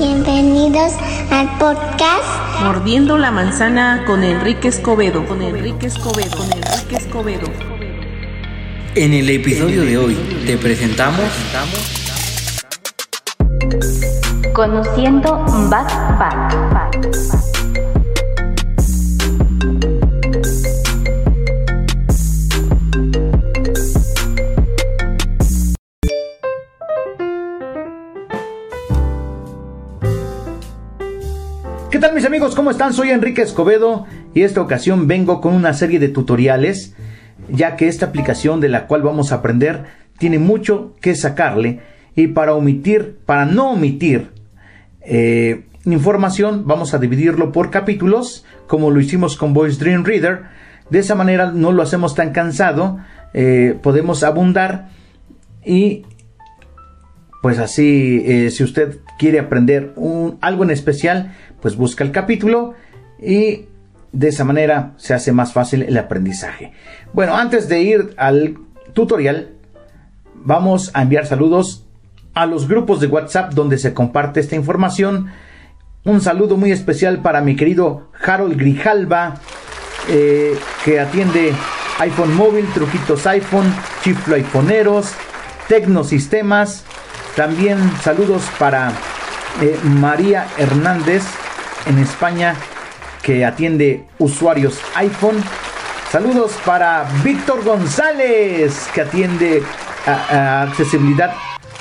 Bienvenidos al podcast Mordiendo la Manzana con Enrique Escobedo. En el episodio de hoy te presentamos Conociendo Backpack. ¿Qué tal mis amigos? ¿Cómo están? Soy Enrique Escobedo y esta ocasión vengo con una serie de tutoriales, ya que esta aplicación de la cual vamos a aprender tiene mucho que sacarle, y para no omitir información, vamos a dividirlo por capítulos, como lo hicimos con Voice Dream Reader. De esa manera no lo hacemos tan cansado, podemos abundar y pues así, si usted quiere aprender algo en especial, pues busca el capítulo y de esa manera se hace más fácil el aprendizaje. Bueno, antes de ir al tutorial, vamos a enviar saludos a los grupos de WhatsApp donde se comparte esta información. Un saludo muy especial para mi querido Harold Grijalva, que atiende iPhone móvil, Truquitos iPhone, Chiflo iPhoneros, Tecnosistemas. También saludos para María Hernández en España, que atiende usuarios iPhone. Saludos para Víctor González, que atiende accesibilidad.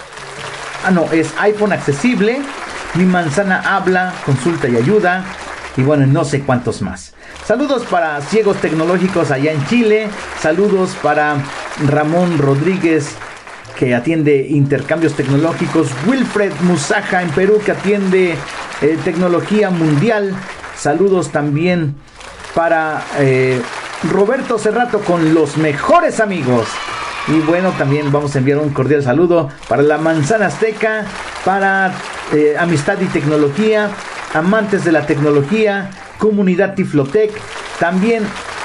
Es iPhone accesible. Mi manzana habla, consulta y ayuda. Y bueno, no sé cuántos más. Saludos para Ciegos Tecnológicos allá en Chile. Saludos para Ramón Rodríguez, que atiende intercambios tecnológicos. Wilfred Musaja en Perú, que atiende tecnología mundial. Saludos también para Roberto Cerrato con los mejores amigos. Y bueno, también vamos a enviar un cordial saludo para la Manzana Azteca, para Amistad y Tecnología, Amantes de la Tecnología, Comunidad Tiflotec. También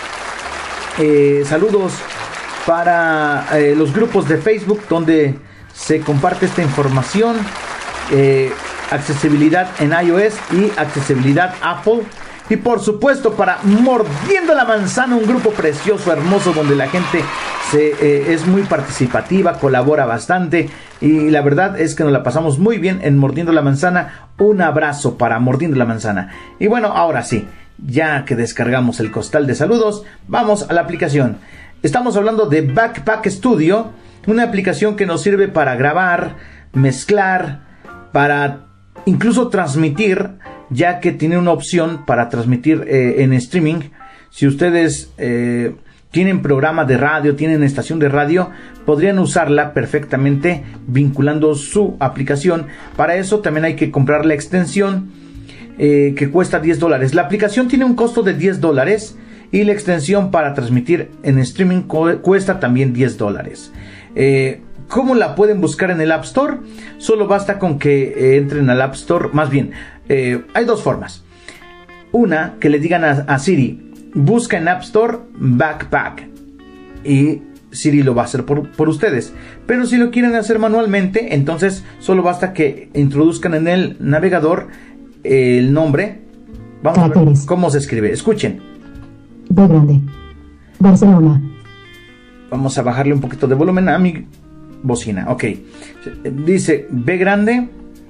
saludos para los grupos de Facebook donde se comparte esta información, accesibilidad en iOS y accesibilidad Apple. Y por supuesto para Mordiendo la Manzana, un grupo precioso, hermoso, donde la gente es muy participativa, colabora bastante, y la verdad es que nos la pasamos muy bien en Mordiendo la Manzana. Un abrazo para Mordiendo la Manzana. Y bueno, ahora sí, ya que descargamos el costal de saludos, vamos a la aplicación. Estamos hablando de Backpack Studio, una aplicación que nos sirve para grabar, mezclar, para incluso transmitir, ya que tiene una opción para transmitir en streaming. Si ustedes tienen programa de radio, tienen estación de radio, podrían usarla perfectamente vinculando su aplicación. Para eso también hay que comprar la extensión, que cuesta $10. La aplicación tiene un costo de $10 y la extensión para transmitir en streaming cuesta también $10. ¿Cómo la pueden buscar en el App Store? Solo basta con que entren al App Store. Más bien, hay dos formas. Una, que le digan a Siri, busca en App Store Backpack, y Siri lo va a hacer por ustedes. Pero si lo quieren hacer manualmente, entonces solo basta que introduzcan en el navegador el nombre. Vamos a ver cómo se escribe. Escuchen. B grande, Barcelona. Vamos a bajarle un poquito de volumen a mi bocina. Ok. Dice B grande,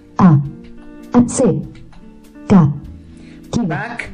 C, K, Back,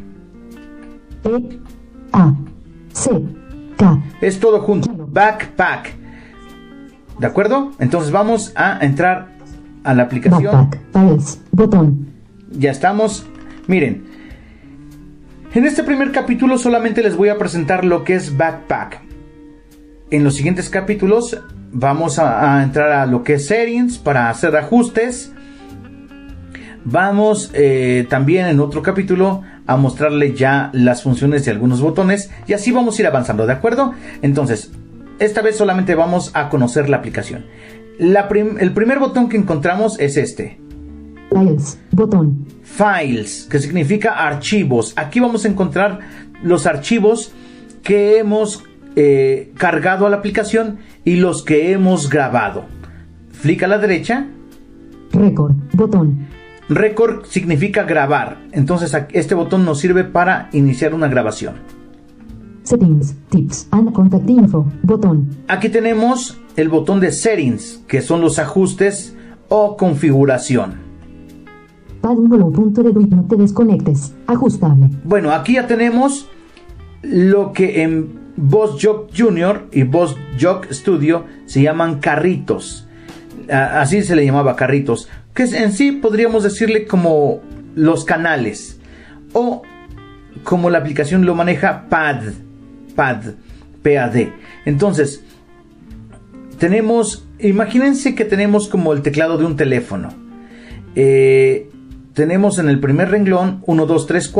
C, K. es todo junto. Backpack. ¿De acuerdo? Entonces vamos a entrar a la aplicación. Backpack, files, botón. Ya estamos. Miren, en este primer capítulo solamente les voy a presentar lo que es Backpack. En los siguientes capítulos vamos a entrar a lo que es Settings para hacer ajustes. Vamos también en otro capítulo a mostrarle ya las funciones de algunos botones, y así vamos a ir avanzando, ¿de acuerdo? Entonces, esta vez solamente vamos a conocer la aplicación. El primer botón que encontramos es este. Files, botón. Files, que significa archivos. Aquí vamos a encontrar los archivos que hemos cargado a la aplicación y los que hemos grabado. Flick a la derecha. Record, botón. Record significa grabar. Entonces este botón nos sirve para iniciar una grabación. Settings, Tips and Contact Info, botón. Aquí tenemos el botón de Settings, que son los ajustes o configuración. Pad 1 low punto de no te desconectes, ajustable. Bueno, aquí ya tenemos lo que en Boss Jock Junior y Boss Jock Studio se llaman carritos. Así se le llamaba carritos, que en sí podríamos decirle como los canales, o como la aplicación lo maneja, PAD. Entonces tenemos, imagínense que tenemos como el teclado de un teléfono. Tenemos en el primer renglón 1, 2, 3.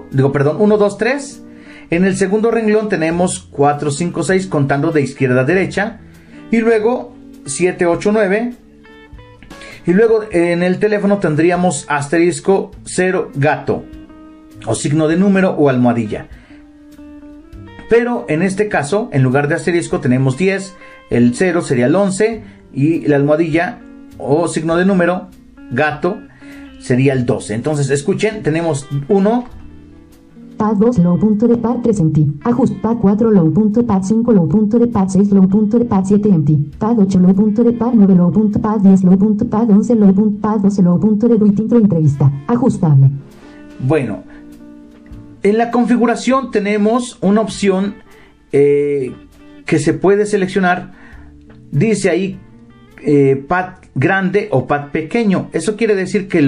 En el segundo renglón tenemos 4, 5, 6 contando de izquierda a derecha. Y luego 7, 8, 9. Y luego en el teléfono tendríamos asterisco, 0, gato. O signo de número o almohadilla. Pero en este caso, en lugar de asterisco tenemos 10. El 0 sería el 11. Y la almohadilla o signo de número, gato, sería el 12. Entonces escuchen, tenemos 1. Pad 2 low punto de pad 3 empty. Ajust pad 4 low punto pad 5 low punto de pad 6 low punto de pad 7 empty. Pad 8 low punto de pad 9 low punto pad 10 low punto pad 11 low punto pad 12 low punto de duit intro entrevista. Ajustable. Bueno, en la configuración tenemos una opción que se puede seleccionar. Dice ahí pad grande o pad pequeño. Eso quiere decir que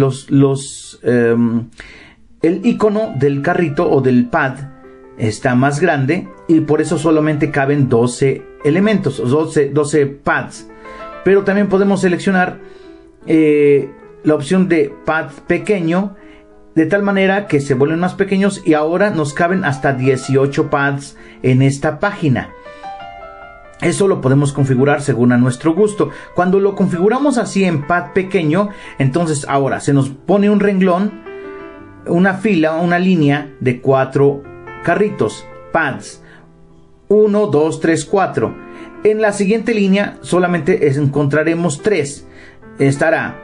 el icono del carrito o del pad está más grande y por eso solamente caben 12 elementos, 12 pads. Pero también podemos seleccionar la opción de pad pequeño, de tal manera que se vuelven más pequeños y ahora nos caben hasta 18 pads en esta página. Eso lo podemos configurar según a nuestro gusto. Cuando lo configuramos así en pad pequeño, entonces ahora se nos pone un renglón, una fila, una línea de 4 carritos, pads. 1, 2, 3, 4. En la siguiente línea solamente encontraremos 3. Estará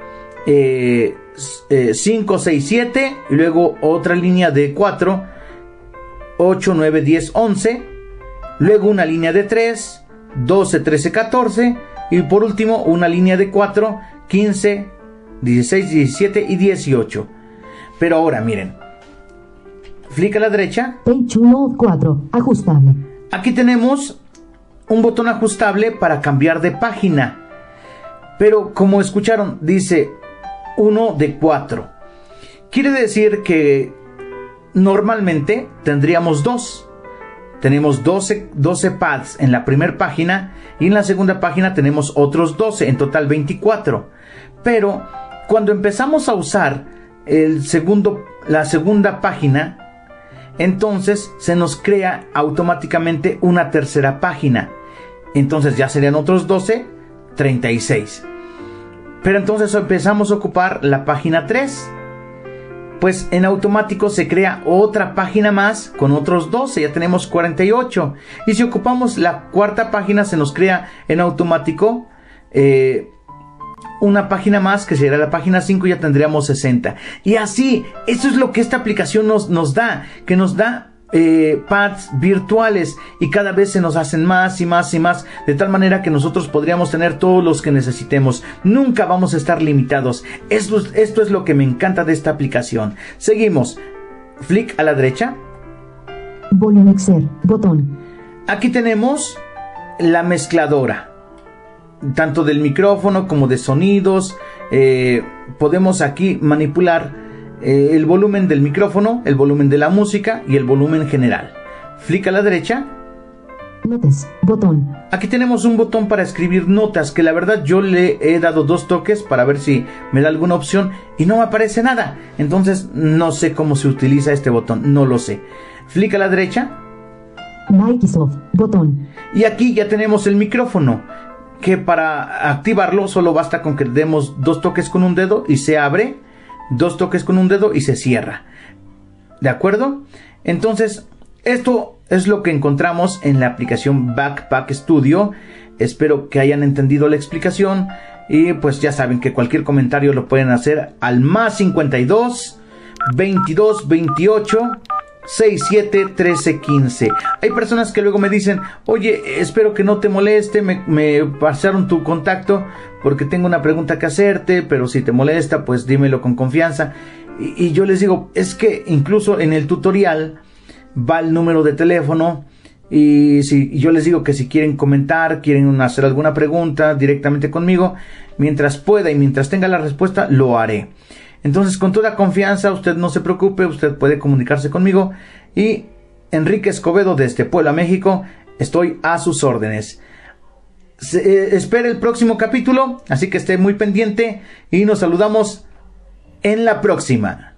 5, 6, 7. Y luego otra línea de 4. 8, 9, 10, 11. Luego una línea de 3. 12, 13, 14. Y por último una línea de 4. 15, 16, 17 y 18. Pero ahora miren, flick a la derecha. Page 1 4, ajustable. Aquí tenemos un botón ajustable para cambiar de página. Pero como escucharon, dice 1 de 4. Quiere decir que normalmente tendríamos 2. Tenemos 12 pads en la primera página y en la segunda página tenemos otros 12, en total 24. Pero cuando empezamos a usar la segunda página, entonces se nos crea automáticamente una tercera página. Entonces ya serían otros 12, 36. Pero entonces empezamos a ocupar la página 3. Pues en automático se crea otra página más con otros 12, ya tenemos 48. Y si ocupamos la cuarta página se nos crea en automático una página más, que será la página 5, ya tendríamos 60. Y así, eso es lo que esta aplicación nos da, que nos da pads virtuales y cada vez se nos hacen más y más y más, de tal manera que nosotros podríamos tener todos los que necesitemos. Nunca vamos a estar limitados. Esto es lo que me encanta de esta aplicación. Seguimos. Flick a la derecha. Volume mixer, botón. Aquí tenemos la mezcladora, tanto del micrófono como de sonidos. Podemos aquí manipular el volumen del micrófono, el volumen de la música y el volumen general. Flick a la derecha. Notes, botón. Aquí tenemos un botón para escribir notas, que la verdad yo le he dado 2 toques para ver si me da alguna opción y no me aparece nada. Entonces no sé cómo se utiliza este botón, no lo sé. Flick a la derecha. Microsoft, botón. Y aquí ya tenemos el micrófono, que para activarlo solo basta con que demos 2 toques con un dedo y se abre, 2 toques con un dedo y se cierra. ¿De acuerdo? Entonces, esto es lo que encontramos en la aplicación Backpack Studio. Espero que hayan entendido la explicación Y pues ya saben que cualquier comentario lo pueden hacer al más 52 22 28 67 13 15. Hay personas que luego me dicen: oye, espero que no te moleste, me pasaron tu contacto porque tengo una pregunta que hacerte, pero si te molesta, pues dímelo con confianza. Y yo les digo, es que incluso en el tutorial va el número de teléfono. Y yo les digo que si quieren comentar, quieren hacer alguna pregunta directamente conmigo, mientras pueda y mientras tenga la respuesta, lo haré. Entonces, con toda confianza, usted no se preocupe, usted puede comunicarse conmigo. Y Enrique Escobedo desde Puebla, México, estoy a sus órdenes. Espere el próximo capítulo, así que esté muy pendiente y nos saludamos en la próxima.